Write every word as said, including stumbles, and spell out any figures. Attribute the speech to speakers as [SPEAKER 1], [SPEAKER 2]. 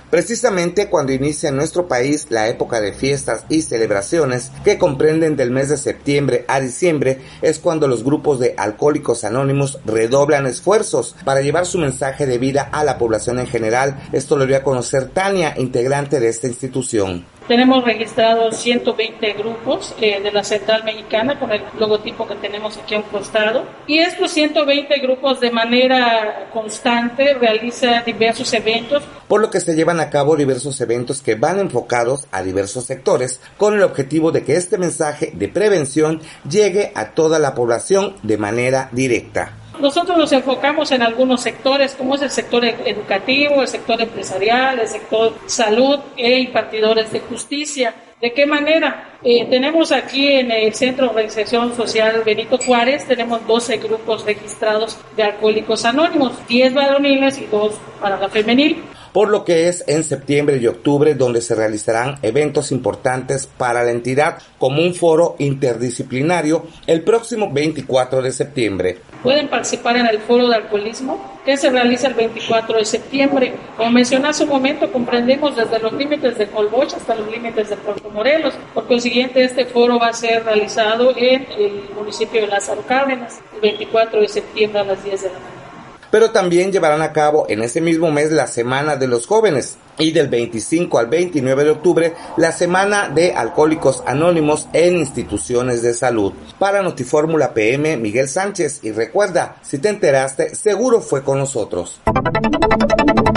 [SPEAKER 1] precisamente cuando inicia en nuestro país la época de fiestas y celebraciones que comprenden del mes de septiembre a diciembre, es cuando los grupos de Alcohólicos Anónimos redoblan esfuerzos para llevar su mensaje de vida a la población en general. Esto lo dio a conocer Tania, integrante de esta institución.
[SPEAKER 2] Tenemos registrados ciento veinte grupos eh, de la Central Mexicana con el logotipo que tenemos aquí a un costado, y estos ciento veinte grupos de manera constante realizan diversos eventos.
[SPEAKER 1] Por lo que se llevan a cabo diversos eventos que van enfocados a diversos sectores con el objetivo de que este mensaje de prevención llegue a toda la población de manera directa.
[SPEAKER 2] Nosotros nos enfocamos en algunos sectores, como es el sector educativo, el sector empresarial, el sector salud e impartidores de justicia. ¿De qué manera? Eh, tenemos aquí en el Centro de Reinserción Social Benito Juárez, tenemos doce grupos registrados de Alcohólicos Anónimos, diez varoniles y dos para la femenil.
[SPEAKER 1] Por lo que es en septiembre y octubre donde se realizarán eventos importantes para la entidad, como un foro interdisciplinario el próximo veinticuatro de septiembre.
[SPEAKER 2] Pueden participar en el foro de alcoholismo que se realiza el veinticuatro de septiembre. Como mencioné hace un momento, comprendemos desde los límites de Colboch hasta los límites de Puerto Morelos. Por consiguiente, este foro va a ser realizado en el municipio de Lázaro Cárdenas el veinticuatro de septiembre a las diez de la mañana.
[SPEAKER 1] Pero también llevarán a cabo en ese mismo mes la Semana de los Jóvenes y del veinticinco al veintinueve de octubre la Semana de Alcohólicos Anónimos en instituciones de salud. Para Notifórmula P M, Miguel Sánchez, y recuerda, si te enteraste, seguro fue con nosotros.